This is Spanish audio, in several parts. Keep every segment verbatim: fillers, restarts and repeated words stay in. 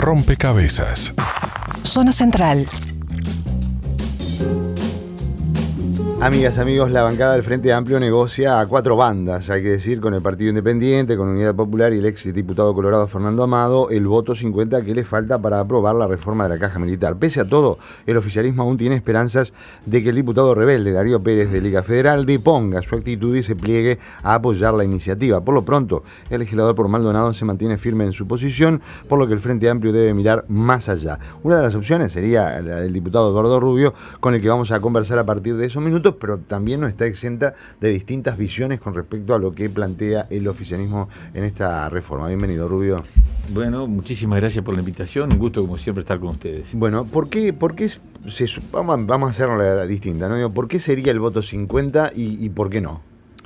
rompecabezas. Zona Central. Amigas, amigos, la bancada del Frente Amplio negocia a cuatro bandas, hay que decir, con el Partido Independiente, con Unidad Popular y el ex diputado colorado Fernando Amado, el voto cincuenta que le falta para aprobar la reforma de la Caja Militar. Pese a todo, el oficialismo aún tiene esperanzas de que el diputado rebelde Darío Pérez de Liga Federal deponga su actitud y se pliegue a apoyar la iniciativa. Por lo pronto, el legislador por Maldonado se mantiene firme en su posición, por lo que el Frente Amplio debe mirar más allá. Una de las opciones sería la del diputado Eduardo Rubio, con el que vamos a conversar a partir de esos minutos, pero también no está exenta de distintas visiones con respecto a lo que plantea el oficialismo en esta reforma. Bienvenido, Rubio. Bueno, muchísimas gracias por la invitación, un gusto como siempre estar con ustedes. Bueno, ¿por qué, por qué se, vamos, vamos a hacerlo la, la distinta, ¿no? Digo, ¿por qué sería el voto cincuenta y, y por qué no?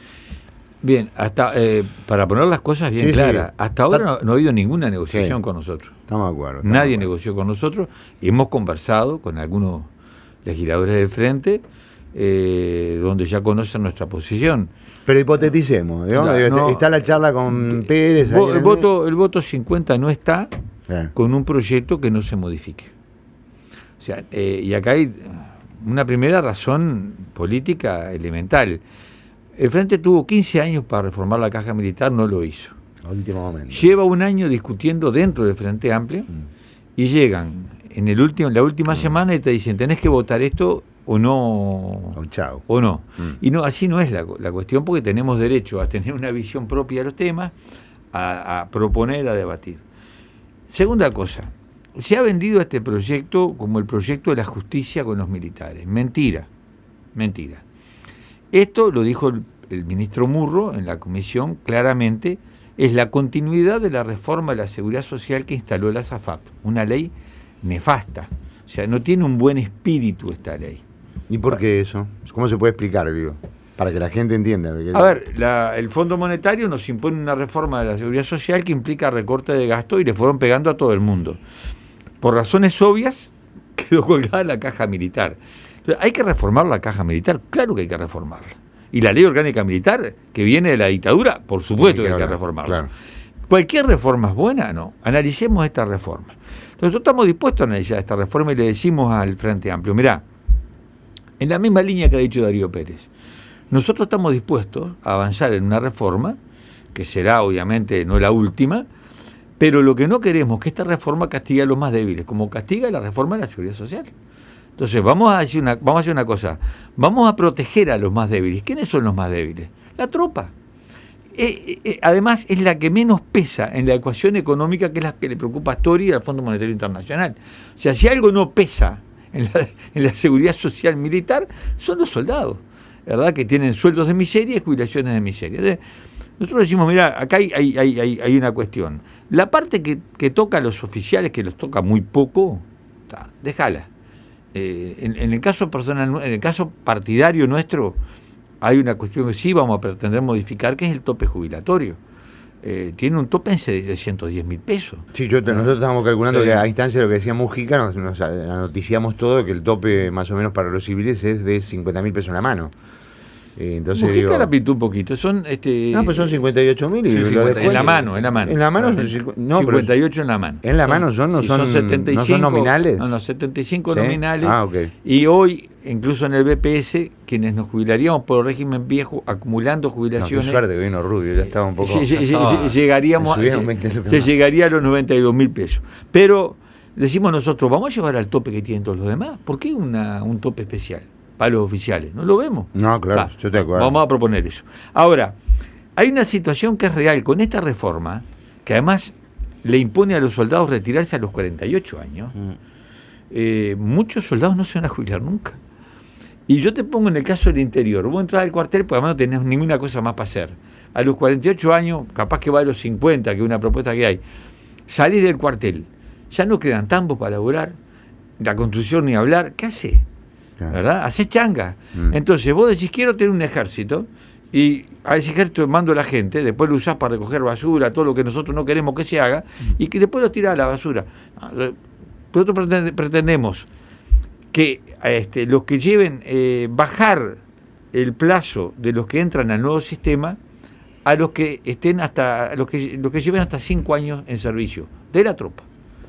Bien, hasta eh, para poner las cosas bien Sí, claras, sí. hasta ahora no, no ha habido ninguna negociación Sí. con nosotros. Estamos de acuerdo. estamos Nadie de acuerdo. negoció con nosotros y hemos conversado con algunos legisladores del Frente, eh, donde ya conocen nuestra posición. Pero hipoteticemos, ¿no? Ya, no. Está la charla con Pérez. Vo- ahí, el, voto, el voto cincuenta no está Eh. con un proyecto que no se modifique. O sea, eh, y acá hay una primera razón política elemental. El Frente tuvo quince años para reformar la Caja Militar, no lo hizo. Último momento. Lleva un año discutiendo dentro del Frente Amplio Mm. y llegan en el último, en la última semana y te dicen, tenés que votar esto o no. Oh, chao. O no. Mm. Y no, así no es la, la cuestión, porque tenemos derecho a tener una visión propia de los temas, a, a proponer, a debatir. Segunda cosa, se ha vendido este proyecto como el proyecto de la justicia con los militares. Mentira, mentira. Esto lo dijo el, el ministro Murro en la comisión claramente, es la continuidad de la reforma de la seguridad social que instaló la SAFAP, una ley nefasta. O sea, no tiene un buen espíritu esta ley. ¿Y por qué eso? ¿Cómo se puede explicar, digo? Para que la gente entienda. Porque... A ver, la, el Fondo Monetario nos impone una reforma de la seguridad social que implica recorte de gasto y le fueron pegando a todo el mundo. Por razones obvias, quedó colgada la caja militar. Entonces, ¿hay que reformar la caja militar? Claro que hay que reformarla. Y la ley orgánica militar, que viene de la dictadura, por supuesto que hay que reformarla. Claro. ¿Cualquier reforma es buena? No. Analicemos esta reforma. Entonces, nosotros estamos dispuestos a analizar esta reforma y le decimos al Frente Amplio, mirá, en la misma línea que ha dicho Darío Pérez, nosotros estamos dispuestos a avanzar en una reforma, que será obviamente no la última, pero lo que no queremos es que esta reforma castigue a los más débiles, como castiga la reforma de la seguridad social. Entonces, vamos a hacer una, vamos a hacer una cosa, vamos a proteger a los más débiles. ¿Quiénes son los más débiles? La tropa. Eh, eh, además, es la que menos pesa en la ecuación económica, que es la que le preocupa a Astori y al Fondo Monetario Internacional. O sea, si algo no pesa en la, en la seguridad social militar, son los soldados, ¿verdad? Que tienen sueldos de miseria y jubilaciones de miseria. Entonces, nosotros decimos, mira, acá hay, hay, hay, hay, hay una cuestión. La parte que, que toca a los oficiales, que los toca muy poco, ta, déjala. Eh, en, en el caso personal, en el caso partidario nuestro, hay una cuestión que sí vamos a pretender modificar, que es el tope jubilatorio. Eh, tiene un tope de ciento diez mil pesos. Sí, yo, nosotros estábamos calculando Sí. que a instancia de lo que decía Mujica, nos, nos noticiamos todo, que el tope más o menos para los civiles es de cincuenta mil pesos en la mano. Eh, entonces Mujica digo, la pintó un poquito. Son, este, no, pues son cincuenta y ocho mil. sí, Y cincuenta, lo después- en la mano, en la mano. En la mano, Ah, son cincu- no, pero cincuenta y ocho en la mano. en la mano son, no sí, son- setenta y no cinco, son nominales. No, no, setenta y cinco ¿Sí? nominales. Ah, ok. Y hoy, incluso en el B P S, quienes nos jubilaríamos por régimen viejo, acumulando No, qué jubilaciones, suerte que vino Rubio, ya estaba un poco... lle- lle- estaba- lle- llegaríamos a, le subieron lle- veinte pesos se más. llegaría a los noventa y dos mil pesos. Pero decimos nosotros, vamos a llevar al tope que tienen todos los demás. ¿Por qué una, un tope especial para los oficiales? No lo vemos. No, claro, Ta, yo te acuerdo. Vamos a proponer eso. Ahora, hay una situación que es real con esta reforma, que además le impone a los soldados retirarse a los cuarenta y ocho años. Mm. Eh, muchos soldados no se van a jubilar nunca. Y yo te pongo en el caso del interior. Vos entras al cuartel, pues además no tenés ninguna cosa más para hacer. A los cuarenta y ocho años, capaz que va a los cincuenta, que es una propuesta que hay, salís del cuartel, ya no quedan tambos para laburar, la construcción ni hablar, ¿qué haces? Claro. ¿Verdad? Hacés changa. Mm. Entonces vos decís, quiero tener un ejército, y a ese ejército mando a la gente, después lo usás para recoger basura, todo lo que nosotros no queremos que se haga, y que después lo tirás a la basura. Nosotros pretende, pretendemos que este, los que lleven, eh, bajar el plazo de los que entran al nuevo sistema a los que estén hasta, a los que, los que lleven hasta cinco años en servicio de la tropa.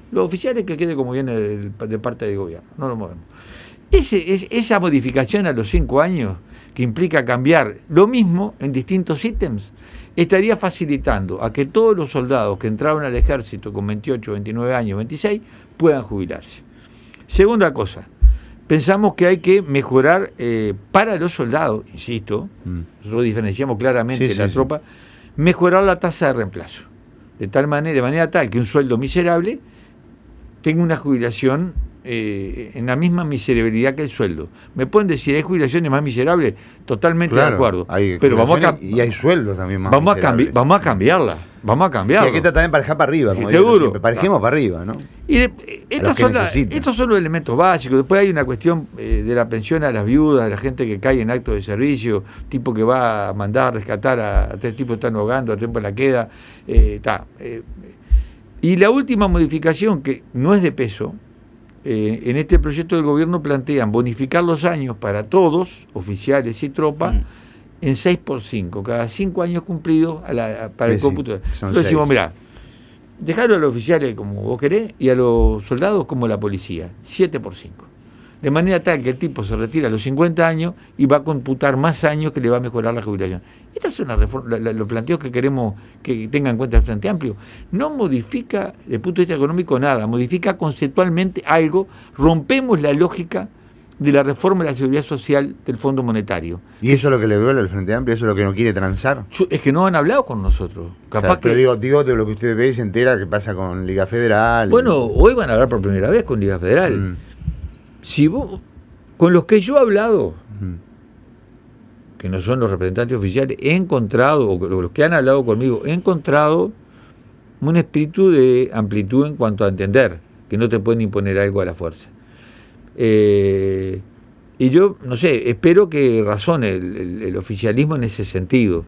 Los oficiales que quede como viene de, de parte del gobierno, no lo movemos. Ese, es, esa modificación a los cinco años, que implica cambiar lo mismo en distintos ítems, estaría facilitando a que todos los soldados que entraron al ejército con veintiocho, veintinueve años, veintiséis, puedan jubilarse. Segunda cosa, pensamos que hay que mejorar eh, para los soldados, insisto, mm. nosotros diferenciamos claramente sí, la sí, tropa, sí. mejorar la tasa de reemplazo, de tal manera, de manera tal que un sueldo miserable tenga una jubilación eh, en la misma miserabilidad que el sueldo. Me pueden decir, ¿hay jubilaciones más miserables? Totalmente claro, de acuerdo. Pero vamos a y hay sueldos también más vamos miserables. A vamos a cambiarla. Vamos a cambiarla. Y hay que también parejar para arriba, como seguro. Digo, parejemos ah. para arriba, ¿no? Y de, estas son la, estos son los elementos básicos. Después hay una cuestión eh, de la pensión a las viudas, de la gente que cae en actos de servicio, tipo que va a mandar a rescatar a, a tres tipos que están ahogando, a tiempo en la queda. Eh, ta, eh, y la última modificación, que no es de peso, eh, en este proyecto del gobierno plantean bonificar los años para todos, oficiales y tropa, mm. en seis por cinco, cada cinco años cumplidos a la, a, para sí, el cómputo. Sí, Entonces decimos, mirá, dejarlo a los oficiales como vos querés y a los soldados como la policía, siete por cinco. De manera tal que el tipo se retira a los cincuenta años y va a computar más años que le va a mejorar la jubilación. Estas son las reformas, la, los planteos que queremos que tenga en cuenta el Frente Amplio. No modifica, desde el punto de vista económico, nada, modifica conceptualmente algo, rompemos la lógica de la reforma de la seguridad social del Fondo Monetario. ¿Y eso es lo que le duele al Frente Amplio? ¿Eso es lo que no quiere transar? Es que no han hablado con nosotros. Capaz claro, que... Pero digo, digo de lo que usted ve y se entera que pasa con Liga Federal. Bueno, y... hoy van a hablar por primera vez con Liga Federal. Mm. Si vos, con los que yo he hablado, mm. que no son los representantes oficiales, he encontrado, o los que han hablado conmigo, he encontrado un espíritu de amplitud en cuanto a entender que no te pueden imponer algo a la fuerza. Eh, y yo, no sé, espero que razone el, el, el oficialismo en ese sentido.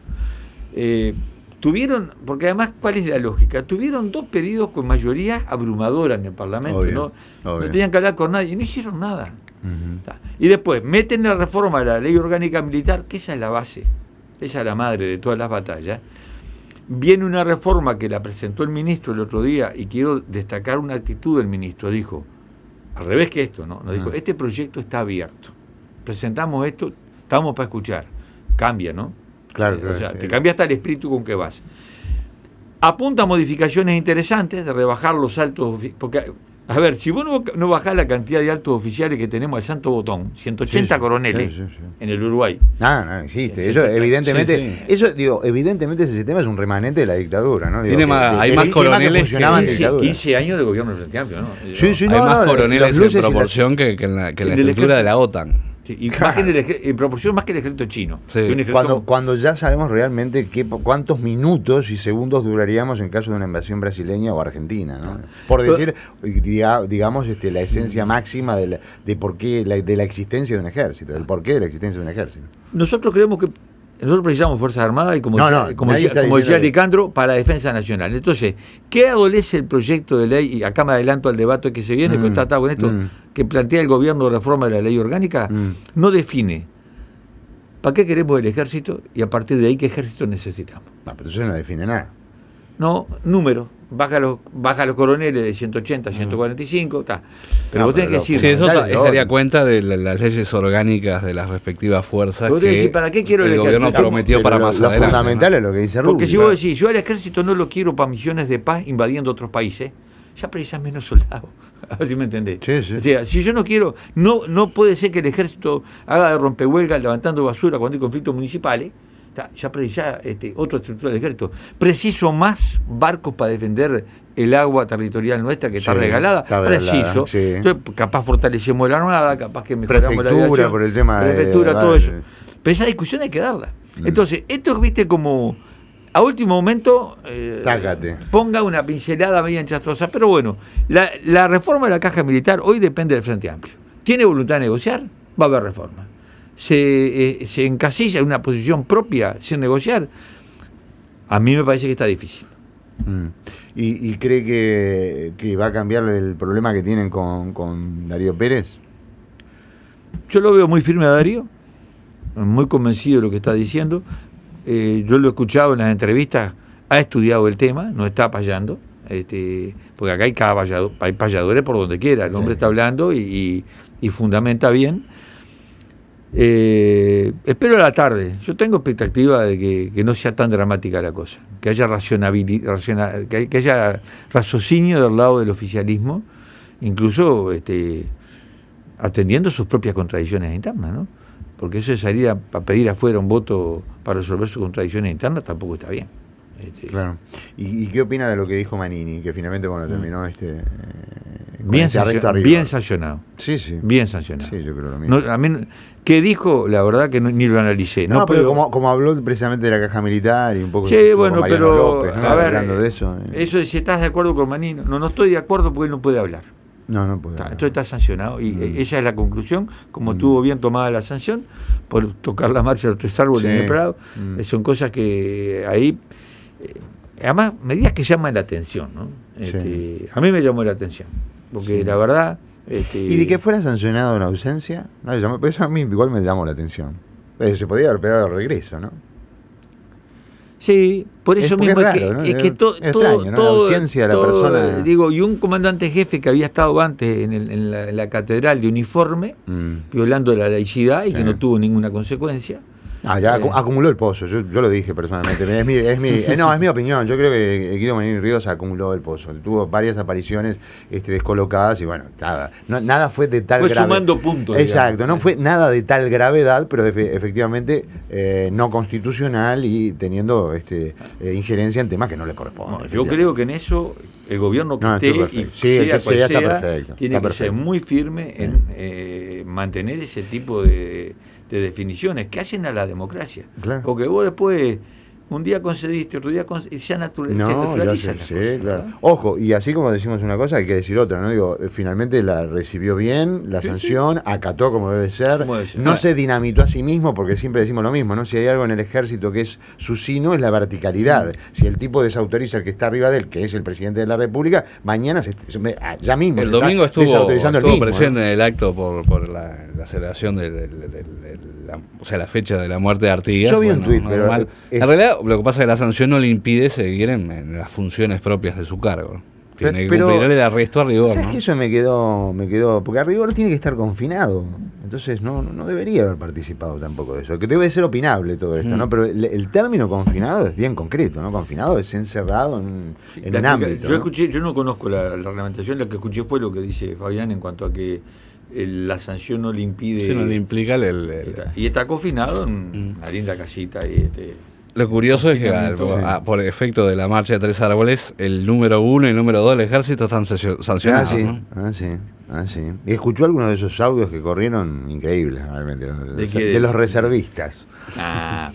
Eh, tuvieron, porque además, ¿cuál es la lógica? Tuvieron dos periodos con mayoría abrumadora en el Parlamento, obvio, ¿no? Obvio. No tenían que hablar con nadie, y no hicieron nada. Uh-huh. Y después, meten la reforma de la ley orgánica militar, que esa es la base, esa es la madre de todas las batallas. Viene una reforma que la presentó el ministro el otro día, y quiero destacar una actitud del ministro, dijo, al revés que esto, ¿no? Nos dijo, este proyecto está abierto. Presentamos esto, estamos para escuchar. Cambia, ¿no? Claro, eh, claro. O sea, te cambia hasta el espíritu con que vas. Apunta a modificaciones interesantes de rebajar los altos, porque, a ver, si vos no, no bajás la cantidad de altos oficiales que tenemos al Santo Botón, ciento ochenta sí, sí, sí, coroneles sí, sí. en el Uruguay. No, no existe. Sí, eso sí, evidentemente, sí, sí. eso digo, evidentemente ese sistema es un remanente de la dictadura, ¿no? Digo, Tiene más, de, hay de, más de coroneles que quince, quince años de gobierno del Frente Amplio, ¿no? Sí, sí, hay no, más no, coroneles en proporción la, que, que en la, que en la estructura de la OTAN. Sí, y claro. Más en, el, en proporción más que el ejército chino. Sí. Ejército cuando, como... cuando ya sabemos realmente qué, cuántos minutos y segundos duraríamos en caso de una invasión brasileña o argentina, ¿no? Por decir, diga, digamos, este, la esencia máxima de, la, de por qué la, de la existencia de un ejército, del porqué de la existencia de un ejército. Nosotros creemos que nosotros precisamos Fuerzas Armadas y como, no, no, como, decía, como decía Alicandro, para la defensa nacional. Entonces, ¿qué adolece el proyecto de ley? Y acá me adelanto al debate que se viene, mm, pero está atado con esto, mm. que plantea el gobierno de reforma de la ley orgánica, mm. no define para qué queremos el ejército y a partir de ahí qué ejército necesitamos. No, pero eso no define nada. No, número. Baja los, baja los coroneles de ciento ochenta a ciento cuarenta y cinco, está. Pero no, vos tenés pero que decir. Sí, eso ta, estaría cuenta de la, las leyes orgánicas de las respectivas fuerzas que decir, ¿para qué quiero el, el gobierno prometió para lo, más lo adelante. Lo fundamental, ¿no? Es lo que dice Rubio. Porque si vos decís, yo al ejército no lo quiero para misiones de paz invadiendo otros países, ya precisás menos soldados. A ver si me entendés. Sí, sí. O sea, si yo no quiero, no, no puede ser que el ejército haga de rompehuelgas levantando basura cuando hay conflictos municipales. Ya precisá este, otra estructura del ejército. Preciso más barcos para defender el agua territorial nuestra que está sí, regalada. Está Preciso. Sí. Entonces, capaz fortalecemos la armada, capaz que mejoramos prefectura, la aviación. por el tema prefectura, de, todo vale. eso. Pero esa discusión hay que darla. Mm. Entonces, esto viste como a último momento eh, ponga una pincelada media enchastrosa. Pero bueno, la, la reforma de la caja militar hoy depende del Frente Amplio. ¿Tiene voluntad de negociar? Va a haber reforma. Se, eh, se encasilla en una posición propia sin negociar, a mí me parece que está difícil. Mm. ¿Y, y cree que, que va a cambiar el problema que tienen con, con Darío Pérez? Yo lo veo muy firme a Darío, muy convencido de lo que está diciendo. Eh, yo lo he escuchado en las entrevistas, ha estudiado el tema, no está payando. este, porque acá hay, payado, hay payadores por donde quiera, el hombre sí. está hablando y, y, y fundamenta bien. Eh, espero a la tarde, yo tengo expectativa de que, que no sea tan dramática la cosa, que haya racionabilidad, raciona, que, que haya raciocinio del lado del oficialismo, incluso este, atendiendo sus propias contradicciones internas, ¿no? Porque eso de salir a, a pedir afuera un voto para resolver sus contradicciones internas tampoco está bien. Este, claro. ¿Y, ¿Y qué opina de lo que dijo Manini? Que finalmente cuando terminó este... Eh, bien, este sancio, bien sancionado. Sí, sí. Bien sancionado. Sí, yo creo lo mismo. No, a mí, ¿qué dijo? La verdad que no, ni lo analicé. No, no pero puedo... como, como habló precisamente de la caja militar y un poco... Sí, bueno, Mariano pero... López, ¿no? A ver, hablando de eso. Eh. Eso de si estás de acuerdo con Manini. No, no estoy de acuerdo porque él no puede hablar. No, no puede. Está, entonces está sancionado y mm. esa es la conclusión, como mm. tuvo bien tomada la sanción por tocar la marcha de los tres árboles sí. en el Prado. Mm. Son cosas que ahí, eh, además, medidas que llaman la atención, ¿no? Este, sí. A mí me llamó la atención, porque sí. la verdad... Este, ¿Y de que fuera sancionado en ausencia? No, eso a mí igual me llamó la atención. Se podía haber pegado de regreso, ¿no? Sí, por eso es mismo es, es raro, que, ¿no? es que to, es todo, extraño, ¿no? todo, la ausencia de la todo, persona. Digo, y un comandante jefe que había estado antes en, el, en, la, en la catedral de uniforme, mm. violando la laicidad y sí. que no tuvo ninguna consecuencia. Ah, ya eh. acumuló el pozo, yo, yo lo dije personalmente. Es mi, es mi, eh, no, es mi opinión. Yo creo que Guido Manini Ríos acumuló el pozo. Tuvo varias apariciones este, descolocadas y bueno, nada, no, nada fue de tal fue gravedad. Sumando puntos. Exacto, digamos. no fue nada de tal gravedad, pero efe, efectivamente eh, no constitucional y teniendo este, eh, injerencia en temas que no le corresponden. No, yo creo que en eso el gobierno que no, esté y sí, el que sea, sea, está perfecto. tiene está que perfecto. ser muy firme en sí. eh, mantener ese tipo de, de definiciones que hacen a la democracia. Claro. Porque vos después, un día concediste, otro día concediste, ya natural, no, se naturaliza. Ya sé, sí, claro. Ojo, y así como decimos una cosa, hay que decir otra, ¿no? Digo, finalmente la recibió bien, la sí, sanción, sí. acató como debe ser, como debe ser. no ah. se dinamitó a sí mismo, porque siempre decimos lo mismo, ¿no? Si hay algo en el ejército que es su sino, es la verticalidad. Mm. Si el tipo desautoriza al que está arriba de él, que es el presidente de la República, mañana, se, ya mismo, el se domingo está estuvo, desautorizando estuvo el mismo, presente ¿no? en el acto por, por la, la celebración de, de, de, de, de la, o sea, la fecha de la muerte de Artigas. Yo vi bueno, un tuit, pero... Es, en realidad, lo que pasa es que la sanción no le impide seguir en, en las funciones propias de su cargo. Tiene que pero, cumplir el arresto a rigor. ¿Sabes ¿no? que eso me quedó, me quedó? Porque a rigor tiene que estar confinado. Entonces no, no debería haber participado tampoco de eso. Que debe ser opinable todo esto, mm. ¿no? Pero el, el término confinado es bien concreto, ¿no? Confinado es encerrado en, sí, en un ámbito. Yo ¿no? escuché, yo no conozco la, la reglamentación, lo que escuché fue lo que dice Fabián en cuanto a que el, la sanción no le impide. Sí, no le implica el. el, el está, y está confinado en mm. una linda casita y este. Lo curioso es que al, sí. a, por efecto de la marcha de tres árboles, el número uno y el número dos del ejército están sancionados. Ah, sí. ¿no? Ah, sí. Ah, sí. ¿Y escuchó alguno de esos audios que corrieron? Increíbles, realmente. ¿De, de, de los reservistas. Ah.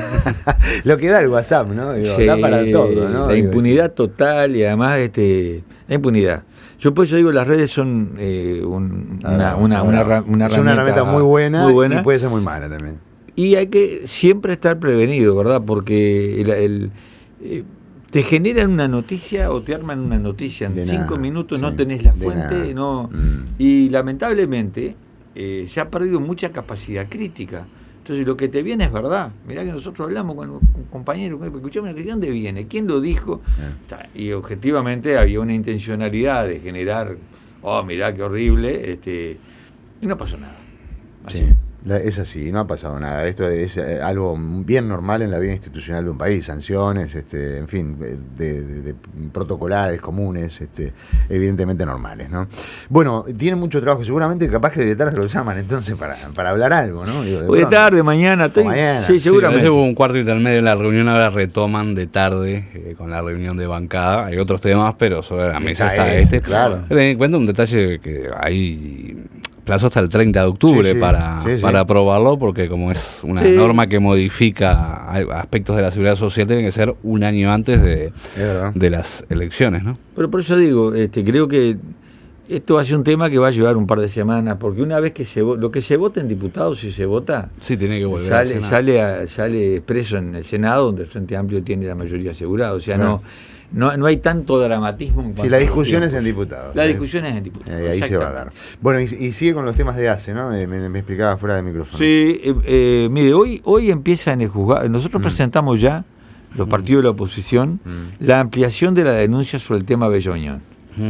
Lo que da el WhatsApp, ¿no? Digo, sí, da para todo, ¿no? La Digo, impunidad total y además este la impunidad. Yo por eso digo, las redes son eh, un, una, ah, una, una, una, una, es una herramienta muy buena, muy buena y puede ser muy mala también. Y hay que siempre estar prevenido, ¿verdad? Porque el, el, eh, te generan una noticia o te arman una noticia en de cinco nada, minutos, sí, no tenés la fuente, no mm. y lamentablemente eh, se ha perdido mucha capacidad crítica. Entonces lo que te viene es verdad. Mirá que nosotros hablamos con un compañero, escuchame, ¿de dónde viene? ¿Quién lo dijo? Yeah. Y objetivamente había una intencionalidad de generar, oh, mirá qué horrible, este, y no pasó nada. Así. Sí. Es así, no ha pasado nada. Esto es eh, algo bien normal en la vida institucional de un país. Sanciones, este, en fin, de, de, de protocolares, comunes, este, evidentemente normales, ¿no? Bueno, tienen mucho trabajo. Seguramente capaz que de tarde lo llaman entonces para, para hablar algo, ¿no? Digo, de Hoy de tarde, mañana. Estoy, mañana. Sí, seguramente. Sí, hubo un cuarto intermedio en la reunión, ahora retoman de tarde eh, con la reunión de bancada. Hay otros temas, pero sobre la mesa está, está este. Claro. Ten en cuenta un detalle que hay plazo hasta el treinta de octubre sí, sí, para, sí, sí. para aprobarlo, porque como es una sí. norma que modifica aspectos de la seguridad social, tiene que ser un año antes de, de las elecciones, ¿no? Pero por eso digo, este, creo que esto va a ser un tema que va a llevar un par de semanas, porque una vez que se lo que se vota en diputados, si se vota, sí, tiene que volver sale, al sale, a, sale expreso en el Senado, donde el Frente Amplio tiene la mayoría asegurada, o sea, no, no, no hay tanto dramatismo. En sí, la discusión es en diputados. La discusión es en diputados. Eh, ahí se va a dar. Bueno, y, y sigue con los temas de A C E, ¿no? Me, me, me explicaba fuera de micrófono. Sí, eh, eh, mire, hoy, hoy empieza en el juzgado, nosotros mm. presentamos ya los partidos de la oposición, mm. la ampliación de la denuncia sobre el tema Belloñón. Mm.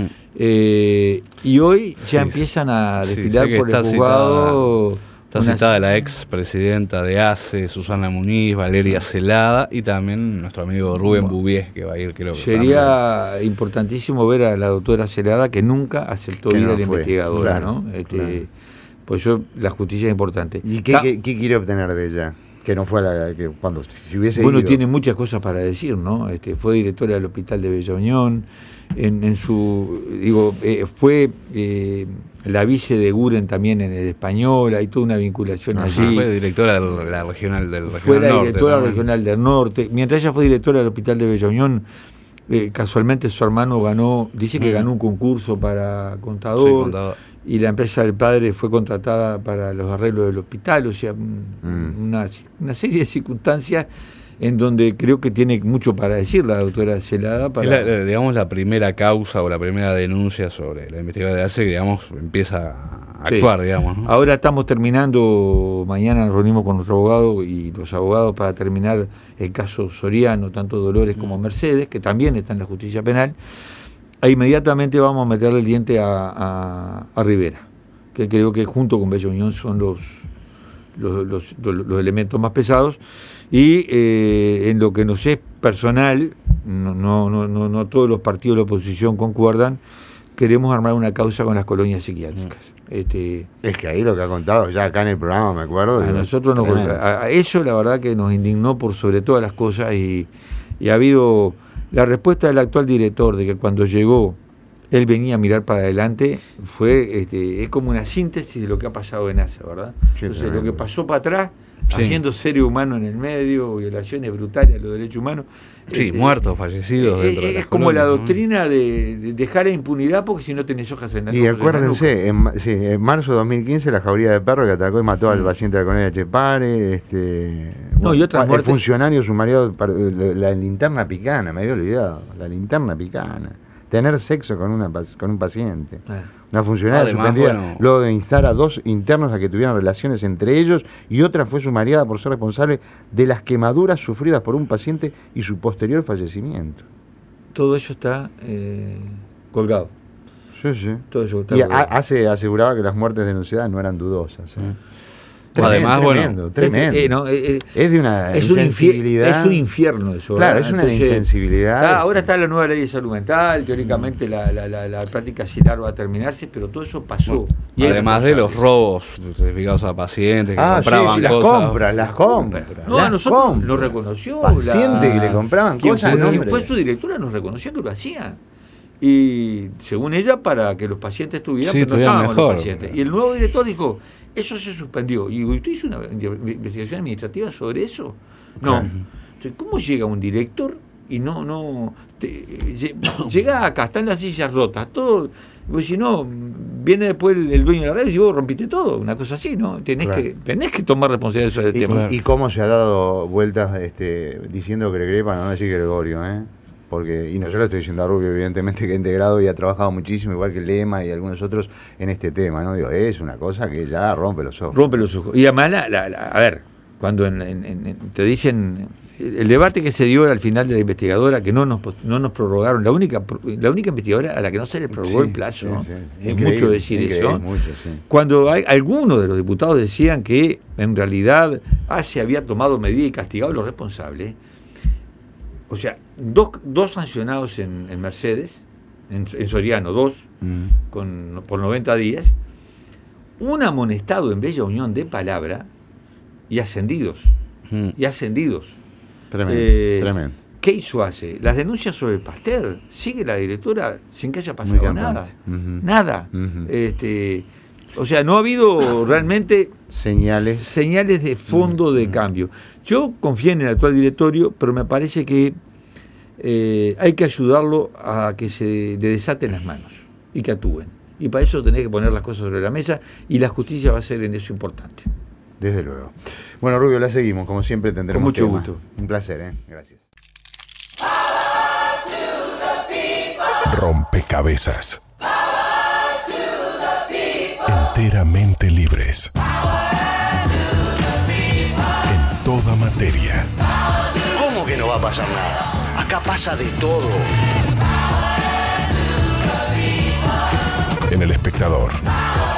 Eh, y hoy ya sí, empiezan a desfilar sí, por el juzgado. Está una... citada la ex presidenta de A C E, Susana Muniz, Valeria Celada, y también nuestro amigo Rubén bueno, Bouvier, que va a ir, creo que sería también. Importantísimo ver a la doctora Celada, que nunca aceptó que ir no a la fue. investigadora, claro, ¿no? Este, claro. Pues yo, la justicia es importante. ¿Y qué, qué, qué quiere obtener de ella? Que no fue a la que cuando si hubiese bueno, ido. Tiene muchas cosas para decir, ¿no? Este, fue directora del hospital de Bella Unión, en, en su, digo, eh, fue eh, la vice de Guren también en el Español, hay toda una vinculación Ajá, allí. Fue directora de la regional del regional Fue la norte, directora ¿no? regional del norte. Mientras ella fue directora del hospital de Bella Unión, eh, casualmente su hermano ganó, dice que ganó un concurso para contador. Sí, contador. Y la empresa del padre fue contratada para los arreglos del hospital, o sea, mm. una, una serie de circunstancias en donde creo que tiene mucho para decir la doctora Celada. Para... Es la, digamos, la primera causa o la primera denuncia sobre la investigación de A C E que, digamos, empieza a actuar, sí. digamos, ¿no? Ahora estamos terminando, mañana nos reunimos con nuestro abogado y los abogados para terminar el caso Soriano, tanto Dolores como Mercedes, que también está en la justicia penal. E inmediatamente vamos a meterle el diente a, a, a Rivera, que creo que junto con Bella Unión son los, los, los, los, los elementos más pesados. Y eh, en lo que nos es personal, no, no, no, no, no todos los partidos de la oposición concuerdan, queremos armar una causa con las colonias psiquiátricas. Este, es que ahí lo que ha contado ya acá en el programa, me acuerdo. A nosotros nos, a, a eso la verdad que nos indignó por sobre todas las cosas y, y ha habido... La respuesta del actual director de que cuando llegó él venía a mirar para adelante fue este, es como una síntesis de lo que ha pasado en A C E, ¿verdad? Sí, entonces tremendo. Lo que pasó para atrás, sí. haciendo seres humanos en el medio, violaciones brutales a los derechos humanos. Sí, este, muertos, fallecidos. Eh, dentro eh, de es como colonias, la doctrina ¿no? de, de dejar la impunidad porque si no tenés hojas en la Y acuérdense, en, sí, en marzo de dos mil quince la jauría de perro que atacó y mató al paciente de la colonia de Chepare, este, no, bueno, y otras el muertes. funcionario sumariado, la, la linterna picana, me había olvidado, la linterna picana. Tener sexo con una con un paciente. Ah. Una funcionaria Además, suspendida bueno, luego de instar a dos internos a que tuvieran relaciones entre ellos y otra fue sumariada por ser responsable de las quemaduras sufridas por un paciente y su posterior fallecimiento. Todo eso está eh, colgado. Sí, sí. Todo eso está y colgado. hace aseguraba que las muertes denunciadas no eran dudosas. ¿eh? Mm. Tremendo, Además, tremendo, bueno, tremendo. Eh, eh, no, eh, es de una es insensibilidad. Un es un infierno eso. Claro, ¿verdad? es una Entonces, insensibilidad. Está, ahora está la nueva ley de salud mental, teóricamente mm. la, la, la, la práctica similar va a terminarse, pero todo eso pasó. Bueno, y además de los robos certificados a pacientes que ah, compraban sí, sí, cosas. Las compras, las compras. No, las a nosotros compras. lo reconoció. Pacientes la, que le compraban cosas. Fue, nombre. fue su directora, nos reconoció que lo hacía. Y según ella, para que los pacientes tuvieran, sí, pero no estaban mejor. los pacientes. Y el nuevo director dijo, eso se suspendió. Y usted hizo una investigación administrativa sobre eso. No. Claro. Entonces, ¿cómo llega un director y no, no, te, llega acá, están las sillas rotas, todo, pues si no, viene después el, el dueño de la red y vos rompiste todo, una cosa así, ¿no? Tenés, claro. que, tenés que tomar responsabilidad sobre el y, tema. Y, y cómo se ha dado vueltas este, diciendo Gregre para no decir Gregorio, ¿eh? Porque, y no yo lo estoy diciendo a Rubio, evidentemente que ha integrado y ha trabajado muchísimo, igual que Lema y algunos otros, en este tema, ¿no? Digo, es una cosa que ya rompe los ojos. Rompe los ojos. Y además, la, la, la, a ver, cuando en, en, en, te dicen, el debate que se dio al final de la investigadora, que no nos no nos prorrogaron, la única la única investigadora a la que no se le prorrogó sí, el plazo, sí, ¿no? Sí. Es increíble, mucho decir eso. Mucho, sí. Cuando hay, algunos de los diputados decían que en realidad A C E había tomado medidas y castigado a los responsables. O sea, dos, dos sancionados en, en Mercedes, en, en Soriano, dos, mm. con, por noventa días, un amonestado en Bella Unión de palabra y ascendidos. Mm. Y ascendidos. Tremendo, eh, tremendo. ¿Qué hizo A C E? Las denuncias sobre el Pasteur. Sigue la directora sin que haya pasado nada. Uh-huh. Nada. Uh-huh. Este, o sea, no ha habido realmente señales, señales de fondo uh-huh. de cambio. Yo confío en el actual directorio, pero me parece que eh, hay que ayudarlo a que se le desaten las manos y que actúen. Y para eso tenés que poner las cosas sobre la mesa y la justicia va a ser en eso importante. Desde luego. Bueno, Rubio, la seguimos. Como siempre tendremos Con mucho tema. gusto. Un placer, ¿eh? Gracias. Rompecabezas. Enteramente libres. En toda materia. ¿Cómo que que no va a pasar nada. Acá pasa de todo. En El Espectador.